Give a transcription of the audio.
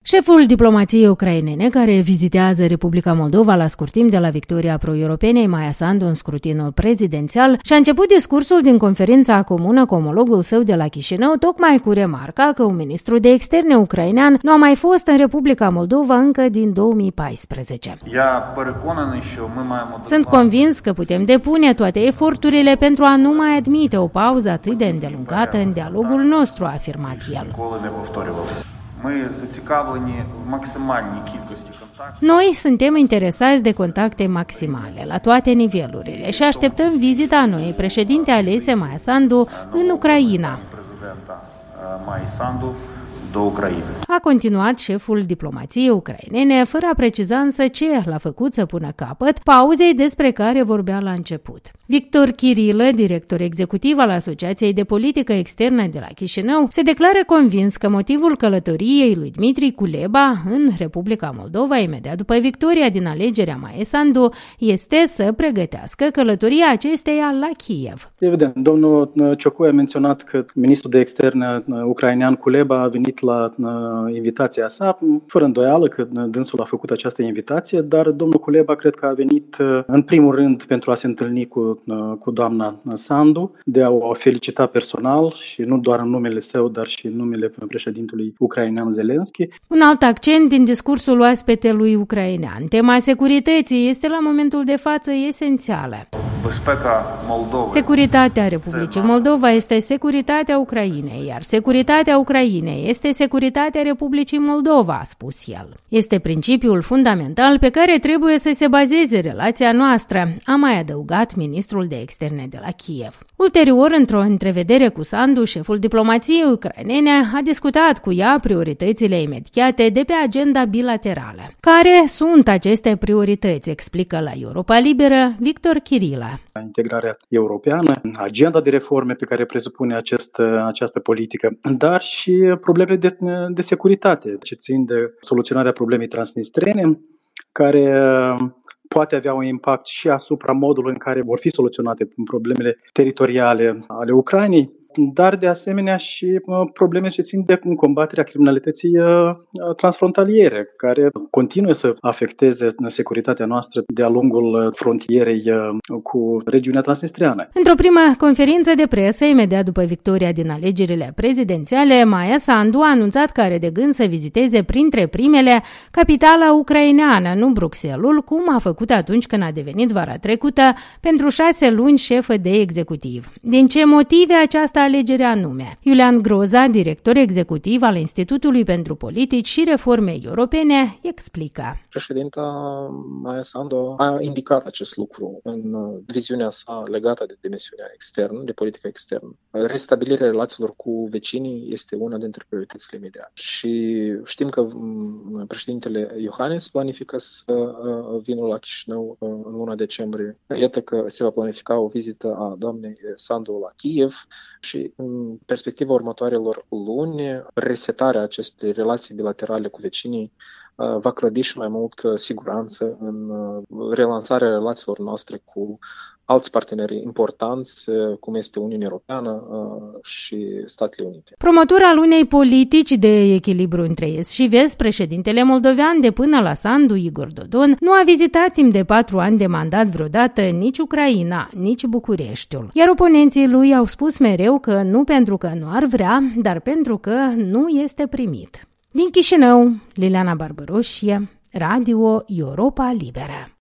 Șeful diplomației ucrainene, care vizitează Republica Moldova la scurt timp de la victoria pro-europenei Maia Sandu în scrutinul prezidențial, și-a început discursul din conferința comună cu omologul său de la Chișinău, tocmai cu remarca că un ministru de externe ucrainean nu a mai fost în Republica Moldova încă din 2014. Sunt convins că putem depune toate eforturile pentru a nu mai admite o pauză atât de îndelungată în dialogul nostru, a afirmat el. Noi suntem interesați de contacte maximale la toate nivelurile și așteptăm vizita noii președinte alese Maia Sandu în Ucraina. A continuat șeful diplomației ucrainene, fără a preciza însă ce l-a făcut să pună capăt pauzei despre care vorbea la început. Victor Chirilă, director executiv al Asociației de Politică Externă de la Chișinău, se declară convins că motivul călătoriei lui Dmitri Kuleba în Republica Moldova, imediat după victoria din alegerea Maiei Sandu, este să pregătească călătoria acesteia la Kiev. Evident, domnul Ciocoi a menționat că ministrul de externe ucrainean Kuleba a venit la invitația sa, fără îndoială că dânsul a făcut această invitație, dar domnul Kuleba cred că a venit în primul rând pentru a se întâlni cu doamna Sandu, de a o felicita personal și nu doar în numele său, dar și în numele președintelui ucrainean Zelensky. Un alt accent din discursul oaspetelui ucrainean, tema securității, este la momentul de față esențială. Securitatea Republicii Moldova este securitatea Ucrainei, iar securitatea Ucrainei este securitatea Republicii Moldova, a spus el. Este principiul fundamental pe care trebuie să se bazeze relația noastră, a mai adăugat ministrul de externe de la Kiev. Ulterior, într-o întrevedere cu Sandu, șeful diplomației ucrainene a discutat cu ea prioritățile imediate de pe agenda bilaterală. Care sunt aceste priorități, explică la Europa Liberă Victor Chirilă. Integrarea europeană, agenda de reforme pe care presupune această politică, dar și probleme de securitate, ce țin de soluționarea problemei transnistrene, care poate avea un impact și asupra modului în care vor fi soluționate problemele teritoriale ale Ucrainei, dar de asemenea și probleme ce țin de combaterea criminalității transfrontaliere, care continuă să afecteze securitatea noastră de-a lungul frontierei cu regiunea transnistreană. Într-o primă conferință de presă, imediat după victoria din alegerile prezidențiale, Maia Sandu a anunțat că are de gând să viziteze printre primele capitala ucraineană, nu Bruxelles-ul, cum a făcut atunci când a devenit vara trecută pentru 6 luni șefă de executiv. Din ce motive această alegere anume? Iulian Groza, director executiv al Institutului pentru Politici și Reforme Europene, explică. Președinta Maia Sandu a indicat acest lucru în viziunea sa legată de dimensiunea externă, de politică externă. Restabilirea relațiilor cu vecinii este una dintre prioritățile imediate. Și știm că președintele Iohannis planifică să vină la Chișinău în luna decembrie. Iată că se va planifica o vizită a doamnei Sandu la Kiev și în perspectiva următoarelor luni, resetarea acestei relații bilaterale cu vecinii va clădi și mai mult siguranță în relansarea relațiilor noastre cu alți parteneri importanți, cum este Uniunea Europeană și Statele Unite. Promotor al unei politici de echilibru între est și vest, președintele moldovean de până la Sandu, Igor Dodon, nu a vizitat timp de 4 ani de mandat vreodată nici Ucraina, nici Bucureștiul. Iar oponenții lui au spus mereu că nu pentru că nu ar vrea, dar pentru că nu este primit. Din Chișinău, Liliana Barbăroșie, Radio Europa Liberă.